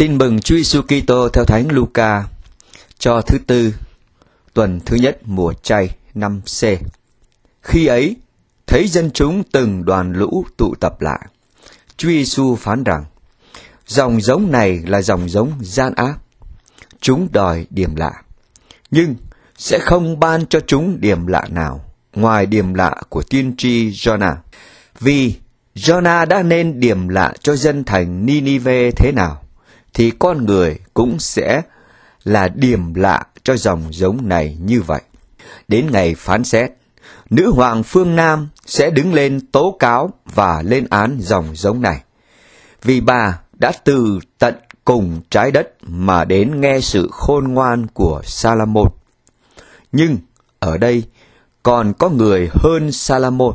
Tin mừng Chúa Giêsu Kitô theo Thánh Luca cho thứ tư, tuần thứ nhất mùa chay năm C. Khi ấy, thấy dân chúng từng đoàn lũ tụ tập lại, Chúa Giêsu phán rằng: dòng giống này là dòng giống gian ác. Chúng đòi điềm lạ, nhưng sẽ không ban cho chúng điềm lạ nào ngoài điềm lạ của tiên tri Giô-na. Vì Giô-na đã nên điềm lạ cho dân thành Ni-ni-vê thế nào, thì con người cũng sẽ là điềm lạ cho dòng giống này như vậy. Đến ngày phán xét, nữ hoàng phương Nam sẽ đứng lên tố cáo và lên án dòng giống này, vì bà đã từ tận cùng trái đất mà đến nghe sự khôn ngoan của Sa-la-môn. Nhưng ở đây còn có người hơn Sa-la-môn.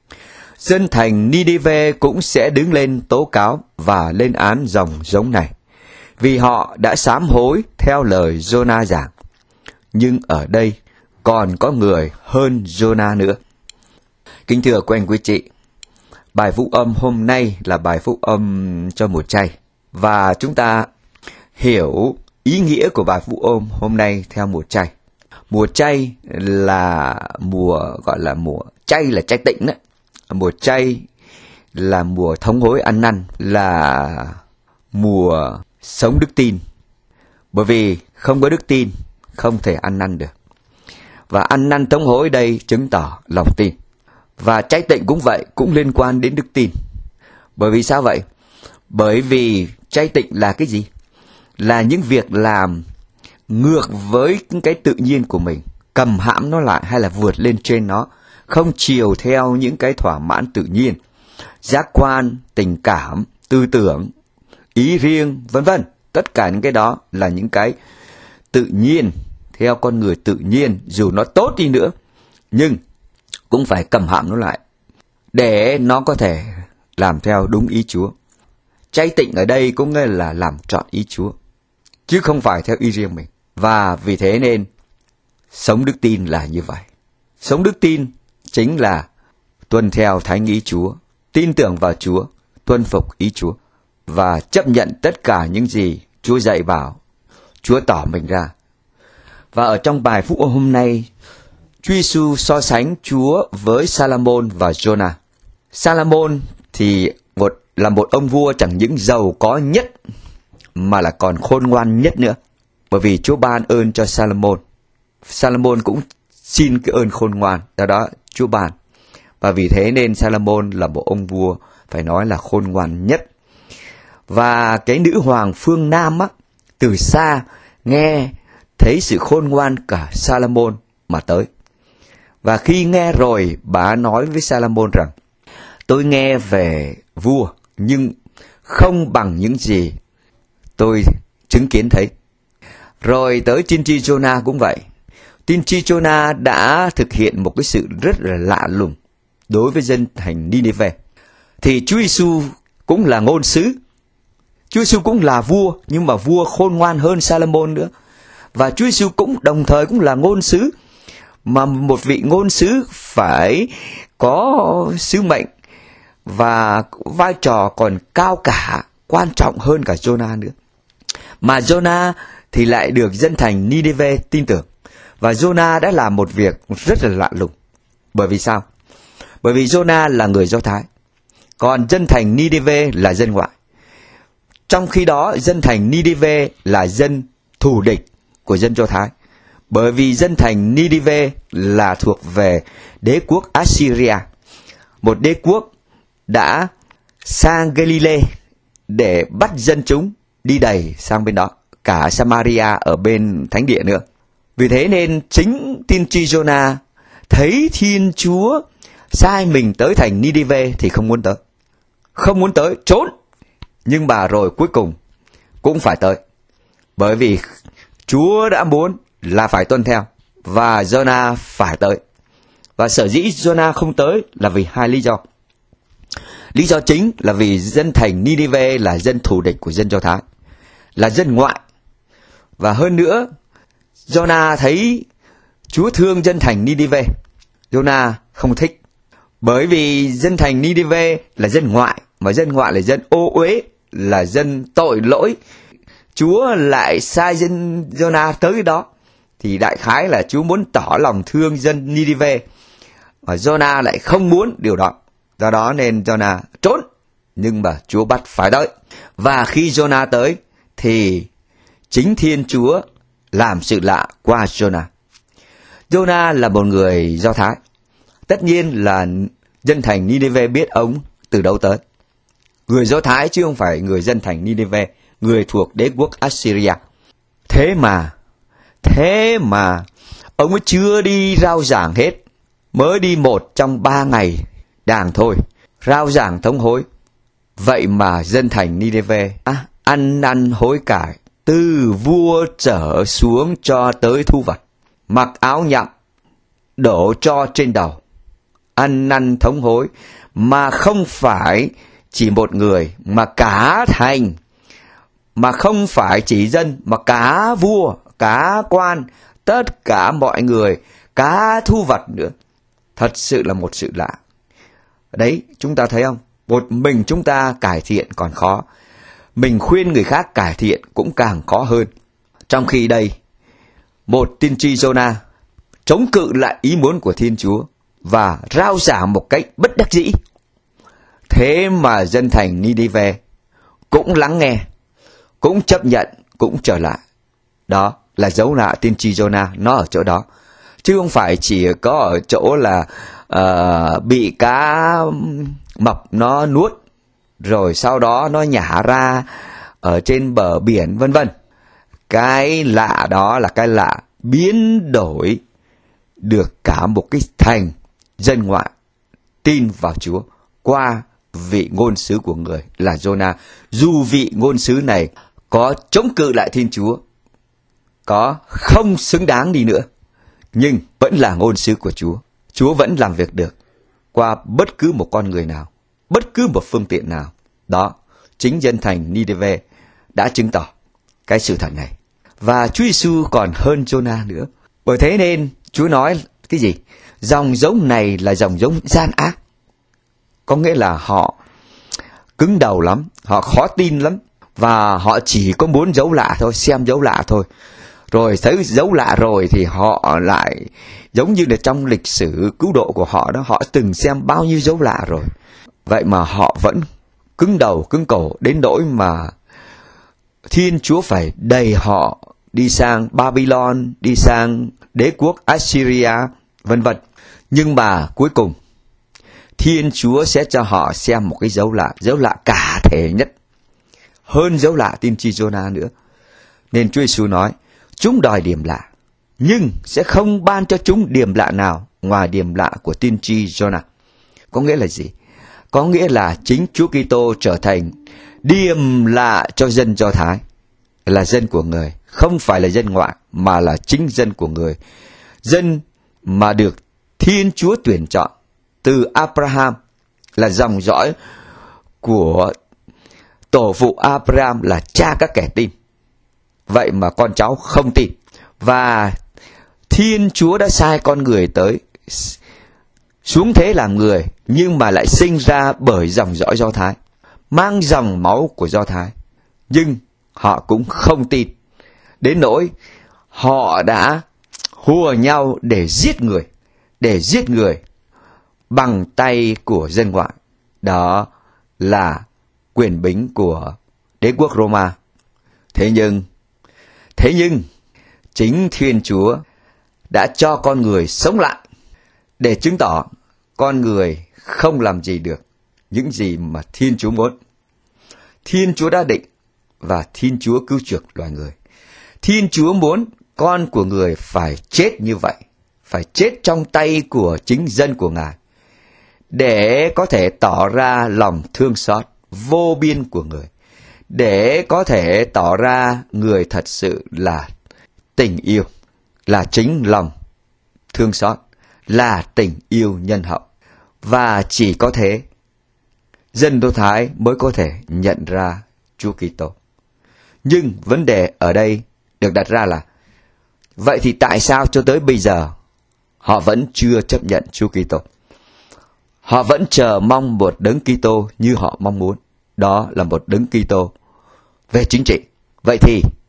Dân thành Ni-ni-vê cũng sẽ đứng lên tố cáo và lên án dòng giống này, vì họ đã sám hối theo lời Giô-na giảng. Nhưng ở đây còn có người hơn Giô-na nữa. Kính thưa quý anh quý chị, bài phúc âm hôm nay là bài phúc âm cho mùa chay, và chúng ta hiểu ý nghĩa của bài phúc âm hôm nay theo mùa chay. Mùa chay là gọi là mùa chay là chay tịnh đấy. Mùa chay là mùa thống hối ăn năn, là mùa sống đức tin. Bởi vì không có đức tin không thể ăn năn được. Và ăn năn thống hối đây chứng tỏ lòng tin. Và chay tịnh cũng vậy, cũng liên quan đến đức tin. Bởi vì sao vậy? Bởi vì chay tịnh là cái gì? Là những việc làm ngược với cái tự nhiên của mình, cầm hãm nó lại hay là vượt lên trên nó, không chiều theo những cái thỏa mãn tự nhiên, giác quan, tình cảm, tư tưởng, ý riêng, vân vân. Tất cả những cái đó là những cái tự nhiên, theo con người tự nhiên, dù nó tốt đi nữa, nhưng cũng phải cầm hãm nó lại, để nó có thể làm theo đúng ý Chúa. Chay tịnh ở đây cũng nghĩa là làm trọn ý Chúa, chứ không phải theo ý riêng mình. Và vì thế nên, sống đức tin là như vậy. Sống đức tin chính là tuân theo thánh ý Chúa, tin tưởng vào Chúa, tuân phục ý Chúa, và chấp nhận tất cả những gì Chúa dạy bảo, Chúa tỏ mình ra. Và ở trong bài phúc âm hôm nay, Chúa Giêsu so sánh Chúa với Sa-la-môn và Giô-na. Sa-la-môn thì là một ông vua chẳng những giàu có nhất, mà là còn khôn ngoan nhất nữa. Bởi vì Chúa ban ơn cho Sa-la-môn. Sa-la-môn cũng xin cái ơn khôn ngoan, do đó Chúa ban. Và vì thế nên Sa-la-môn là một ông vua phải nói là khôn ngoan nhất. Và cái nữ hoàng phương Nam á, từ xa nghe thấy sự khôn ngoan cả Sa-la-môn mà tới. Và khi nghe rồi, bà nói với Sa-la-môn rằng: tôi nghe về vua, nhưng không bằng những gì tôi chứng kiến thấy. Rồi tới tiên tri Giô-na cũng vậy. Tiên tri Giô-na đã thực hiện một cái sự rất là lạ lùng đối với dân thành Ni-ni-vê. Thì Chúa Giêsu cũng là ngôn sứ, Chúa Giêsu cũng là vua, nhưng mà vua khôn ngoan hơn Sa-la-môn nữa. Và Chúa Giêsu cũng đồng thời cũng là ngôn sứ, mà một vị ngôn sứ phải có sứ mệnh và vai trò còn cao cả, quan trọng hơn cả Giô-na nữa. Mà Giô-na thì lại được dân thành Ni-ni-vê tin tưởng. Và Giô-na đã làm một việc rất là lạ lùng. Bởi vì sao? Bởi vì Giô-na là người Do Thái, còn dân thành Ni-ni-vê là dân ngoại. Trong khi đó, dân thành Ni-ni-vê là dân thù địch của dân Do Thái. Bởi vì dân thành Ni-ni-vê là thuộc về đế quốc Assyria, một đế quốc đã sang Galilee để bắt dân chúng đi đầy sang bên đó, cả Samaria ở bên thánh địa nữa. Vì thế nên chính tiên tri Giô-na thấy Thiên Chúa sai mình tới thành Ni-ni-vê thì không muốn tới, trốn. Nhưng mà rồi cuối cùng cũng phải tới, bởi vì Chúa đã muốn là phải tuân theo, và Giô-na phải tới. Và sở dĩ Giô-na không tới là vì hai lý do. Lý do chính là vì dân thành Ni-ni-vê là dân thù địch của dân Do Thái, là dân ngoại. Và hơn nữa, Giô-na thấy Chúa thương dân thành Ni-ni-vê, Giô-na không thích. Bởi vì dân thành Ni-ni-vê là dân ngoại, mà dân ngoại là dân ô uế, là dân tội lỗi, Chúa lại sai dân Jonah tới đó, thì đại khái là Chúa muốn tỏ lòng thương dân Ninive, và Jonah lại không muốn điều đó. Do đó nên Jonah trốn, nhưng mà Chúa bắt phải tới. Và khi Jonah tới thì chính Thiên Chúa làm sự lạ qua Jonah. Jonah là một người Do Thái. Tất nhiên là dân thành Ninive biết ông từ đâu tới. Người Do Thái chứ không phải người dân thành Ninive, người thuộc đế quốc Assyria. Thế mà ông ấy chưa đi rao giảng hết, mới đi 1 trong 3 ngày đàng thôi, rao giảng thống hối. Vậy mà dân thành Ninive ăn năn hối cải, từ vua trở xuống cho tới thu vật, mặc áo nhậm, đổ tro trên đầu, ăn năn thống hối, mà không phải chỉ một người, mà cả thành, mà không phải chỉ dân, mà cả vua, cả quan, tất cả mọi người, cả thu vật nữa. Thật sự là một sự lạ. Đấy, chúng ta thấy không? Một mình chúng ta cải thiện còn khó, mình khuyên người khác cải thiện cũng càng khó hơn. Trong khi đây, một tiên tri Jonah chống cự lại ý muốn của Thiên Chúa và rao giảng một cách bất đắc dĩ. Thế mà dân thành Ninive cũng lắng nghe, cũng chấp nhận, cũng trở lại. Đó là dấu lạ tiên tri Jonah, nó ở chỗ đó. Chứ không phải chỉ có ở chỗ là bị cá mập nó nuốt, rồi sau đó nó nhả ra ở trên bờ biển vân vân. Cái lạ đó là cái lạ biến đổi được cả một cái thành dân ngoại tin vào Chúa qua vị ngôn sứ của người là Jonah. Dù vị ngôn sứ này có chống cự lại Thiên Chúa, có không xứng đáng đi nữa, nhưng vẫn là ngôn sứ của Chúa. Chúa vẫn làm việc được qua bất cứ một con người nào, bất cứ một phương tiện nào. Đó, chính dân thành Ninive đã chứng tỏ cái sự thật này. Và Chúa Giêsu còn hơn Jonah nữa. Bởi thế nên Chúa nói cái gì? Dòng giống này là dòng giống gian ác. Có nghĩa là họ cứng đầu lắm, họ khó tin lắm, và họ chỉ có muốn dấu lạ thôi, xem dấu lạ thôi. Rồi thấy dấu lạ rồi thì họ lại giống như là trong lịch sử cứu độ của họ đó, họ từng xem bao nhiêu dấu lạ rồi. Vậy mà họ vẫn cứng đầu, cứng cổ đến nỗi mà Thiên Chúa phải đẩy họ đi sang Babylon, đi sang đế quốc Assyria, vân vân. Nhưng mà cuối cùng Thiên Chúa sẽ cho họ xem một cái dấu lạ cả thể nhất, hơn dấu lạ tiên tri Jonah nữa. Nên Chúa Giêsu nói, chúng đòi điểm lạ, nhưng sẽ không ban cho chúng điểm lạ nào ngoài điểm lạ của tiên tri Jonah. Có nghĩa là gì? Có nghĩa là chính Chúa Kitô trở thành điểm lạ cho dân Do Thái, là dân của người, không phải là dân ngoại, mà là chính dân của người. Dân mà được Thiên Chúa tuyển chọn từ Abraham, là dòng dõi của tổ phụ Abraham, là cha các kẻ tin. Vậy mà con cháu không tin. Và Thiên Chúa đã sai con người tới, xuống thế làm người, nhưng mà lại sinh ra bởi dòng dõi Do Thái, mang dòng máu của Do Thái. Nhưng họ cũng không tin, đến nỗi họ đã hùa nhau để giết người bằng tay của dân ngoại. Đó là quyền bính của đế quốc Roma. Thế nhưng chính Thiên Chúa đã cho con người sống lại để chứng tỏ con người không làm gì được những gì mà Thiên Chúa muốn. Thiên Chúa đã định và Thiên Chúa cứu chuộc loài người. Thiên Chúa muốn con của người phải chết như vậy, phải chết trong tay của chính dân của Ngài, để có thể tỏ ra lòng thương xót vô biên của người, để có thể tỏ ra người thật sự là tình yêu, là chính lòng thương xót, là tình yêu nhân hậu. Và chỉ có thế, dân Do Thái mới có thể nhận ra Chúa Kitô. Nhưng vấn đề ở đây được đặt ra là, vậy thì tại sao cho tới bây giờ họ vẫn chưa chấp nhận Chúa Kitô? Họ vẫn chờ mong một đấng Kitô như họ mong muốn, đó là một đấng Kitô về chính trị. Vậy thì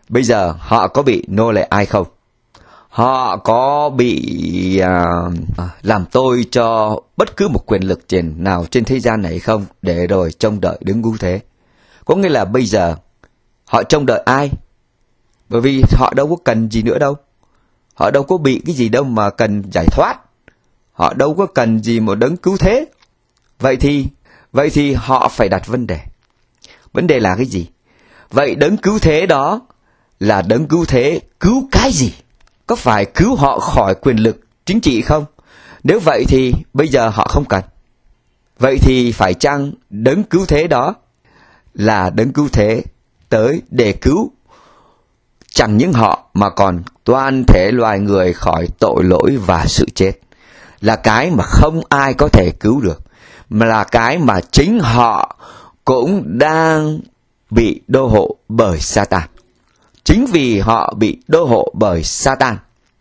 Bây giờ họ có bị nô lệ ai không? Họ có bị làm tôi cho bất cứ một quyền lực nào trên thế gian này không, để rồi trông đợi đứng cứu thế? Có nghĩa là bây giờ họ trông đợi ai? Bởi vì họ đâu có cần gì nữa đâu. Họ đâu có bị cái gì đâu mà cần giải thoát. Họ đâu có cần gì một đấng cứu thế. Vậy thì họ phải đặt vấn đề. Vấn đề là cái gì? Vậy đấng cứu thế đó là đấng cứu thế cứu cái gì? Có phải cứu họ khỏi quyền lực chính trị không? Nếu vậy thì bây giờ họ không cần. Vậy thì phải chăng đấng cứu thế đó là đấng cứu thế tới để cứu chẳng những họ mà còn toàn thể loài người khỏi tội lỗi và sự chết? Là cái mà không ai có thể cứu được, mà là cái mà chính họ cũng đang bị đô hộ bởi Satan. Chính vì họ bị đô hộ bởi Satan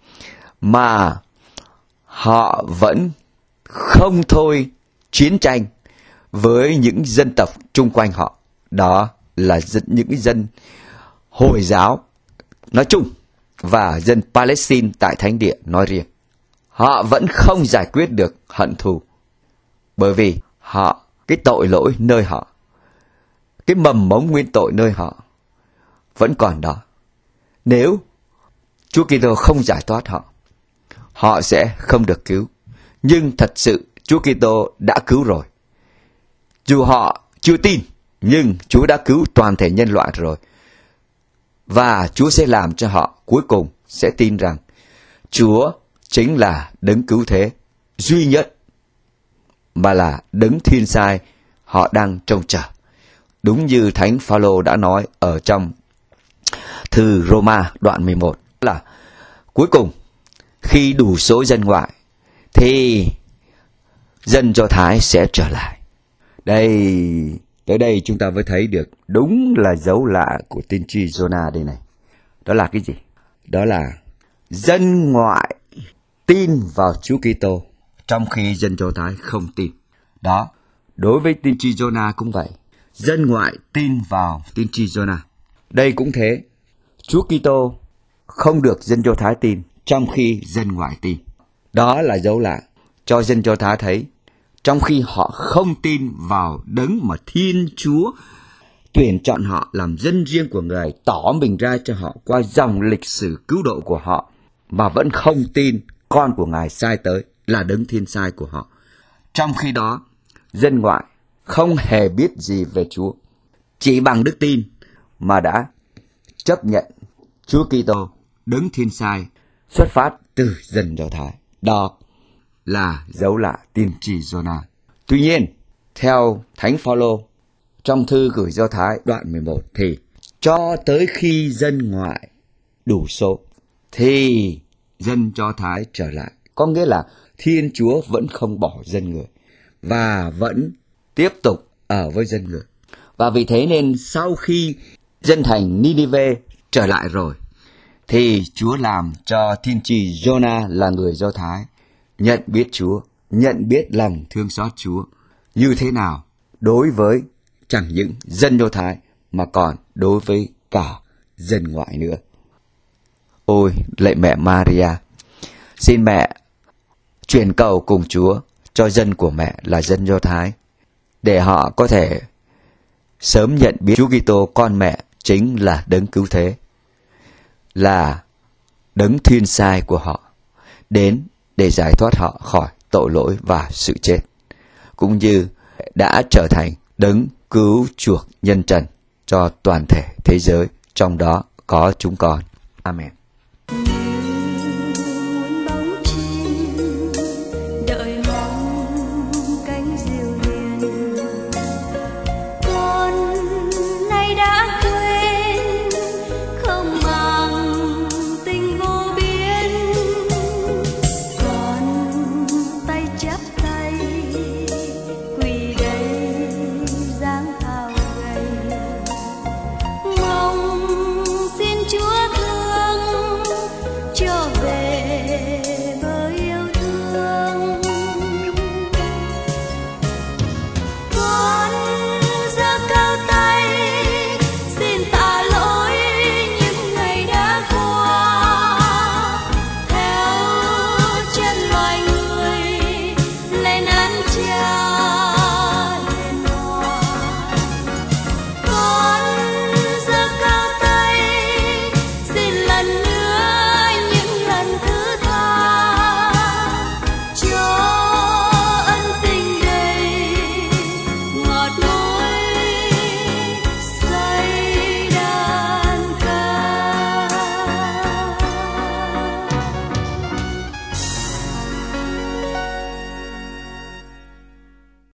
mà họ vẫn không thôi chiến tranh với những dân tộc chung quanh họ. Đó là những dân Hồi giáo nói chung và dân Palestine tại Thánh Địa nói riêng. Họ vẫn không giải quyết được hận thù, bởi vì cái tội lỗi nơi họ, cái mầm mống nguyên tội nơi họ vẫn còn đó. Nếu Chúa Kitô không giải thoát họ, họ sẽ không được cứu. Nhưng thật sự Chúa Kitô đã cứu rồi. Dù họ chưa tin, nhưng Chúa đã cứu toàn thể nhân loại rồi. Và Chúa sẽ làm cho họ cuối cùng sẽ tin rằng Chúa chính là đấng cứu thế duy nhất, mà là đấng thiên sai họ đang trông chờ. Đúng như Thánh Phaolô đã nói ở trong thư Roma đoạn 11 là cuối cùng khi đủ số dân ngoại thì dân Do Thái sẽ trở lại. Tới đây chúng ta mới thấy được đúng là dấu lạ của tiên tri Jonah đây này. Đó là cái gì? Đó là dân ngoại tin vào Chúa Kitô trong khi dân Do Thái không tin. Đó, đối với tiên tri Jonah cũng vậy. Dân ngoại tin vào tiên tri Jonah. Đây cũng thế. Chúa Kitô không được dân Do Thái tin trong khi dân ngoại tin. Đó là dấu lạ cho dân Do Thái thấy, trong khi họ không tin vào đấng mà Thiên Chúa tuyển chọn họ làm dân riêng của Người, tỏ mình ra cho họ qua dòng lịch sử cứu độ của họ, mà vẫn không tin con của Ngài sai tới là đấng thiên sai của họ. Trong khi đó, dân ngoại không hề biết gì về Chúa, chỉ bằng đức tin mà đã chấp nhận Chúa Kitô đấng thiên sai xuất phát từ dân Do Thái. Đó là dấu lạ tiên tri Jonah. Tuy nhiên, theo Thánh Phaolô trong thư gửi Do Thái đoạn 11 thì cho tới khi dân ngoại đủ số thì dân Do Thái trở lại. Có nghĩa là Thiên Chúa vẫn không bỏ dân người và vẫn tiếp tục ở với dân người. Và vì thế nên sau khi dân thành Ninive trở lại rồi thì Chúa làm cho tiên tri Jonah là người Do Thái nhận biết Chúa, nhận biết lòng thương xót Chúa như thế nào đối với chẳng những dân Do Thái mà còn đối với cả dân ngoại nữa. Ôi lạy mẹ Maria, xin mẹ truyền cầu cùng Chúa cho dân của mẹ là dân Do Thái, để họ có thể sớm nhận biết Chúa Kitô con mẹ chính là đấng cứu thế, là đấng thiên sai của họ, đến để giải thoát họ khỏi tội lỗi và sự chết, cũng như đã trở thành đấng cứu chuộc nhân trần cho toàn thể thế giới, trong đó có chúng con. Amen.